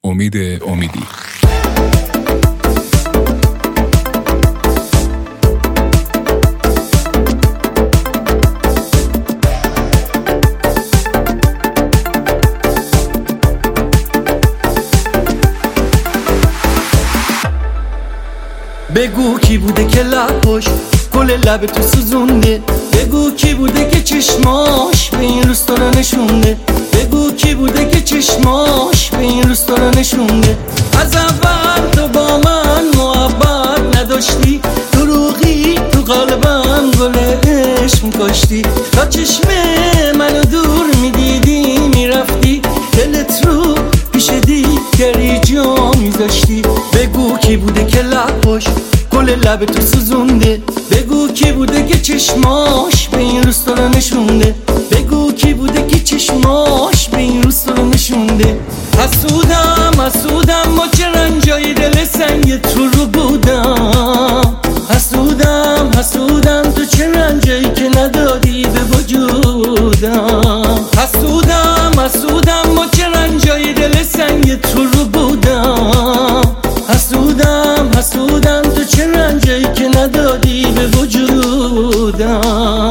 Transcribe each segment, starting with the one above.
امید امیدی. بگو کی بوده که لباش گل لب تو سوزونده، بگو کی بوده که چشماش به این روستا رو نشونده، بگو کی بوده که چشماش به این روستا رو نشونده. از اول تو با من محبت نداشتی، دروغی تو قلبم گل عشق می‌کاشتی، تا چشم منو دور میدیدی میرفتی، دلت رو پیش دیگری جا میذاشتی. بگو کی بوده که لباش گل لب تو سوزونده، بگو کی بوده که چشماش به این روستا رو نشونده، بگو کی بوده که چشماش به این روستا رو نشونده. حسودم ما چه رنجای دل سنگ تو رو بودم، حسودم تو چه رنجایی که ندادی به وجودم، حسودم ما چه رنجای دل سنگ تو رو بودم، حسودم تو چه رنجایی که ندادی به وجودم.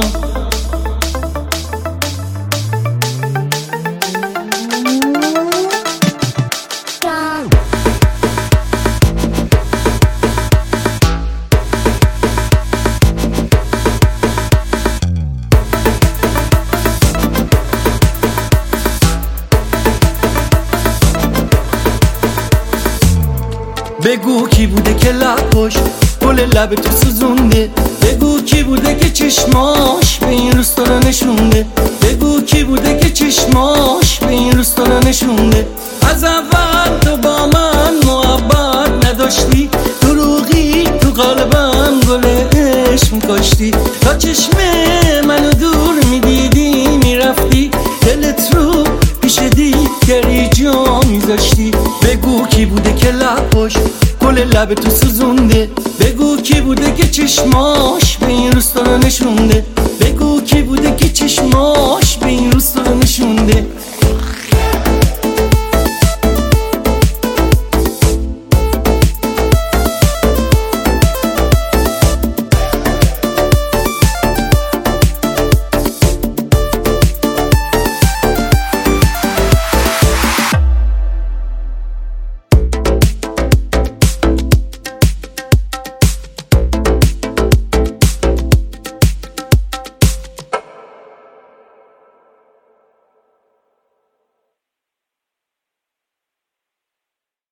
بگو کی بوده که لباش گل لب تو سوزونده، بگو کی بوده که چشماش به این روستا رو نشونده، بگو کی بوده که چشماش به این روستا رو نشونده. از اول تو با من محبت نداشتی، دروغی تو قلبم گل عشق می‌کاشتی، تا چشم منو دور میدیدی میرفتی، دلت رو پیش دیگری جا میذاشتی. بگو کی بوده که لباش گل لب تو سوزونده، بگو کی بوده که چشماش به این روستا رو نشونده، بگو کی بوده که چشماش به این روستا رو نشونده.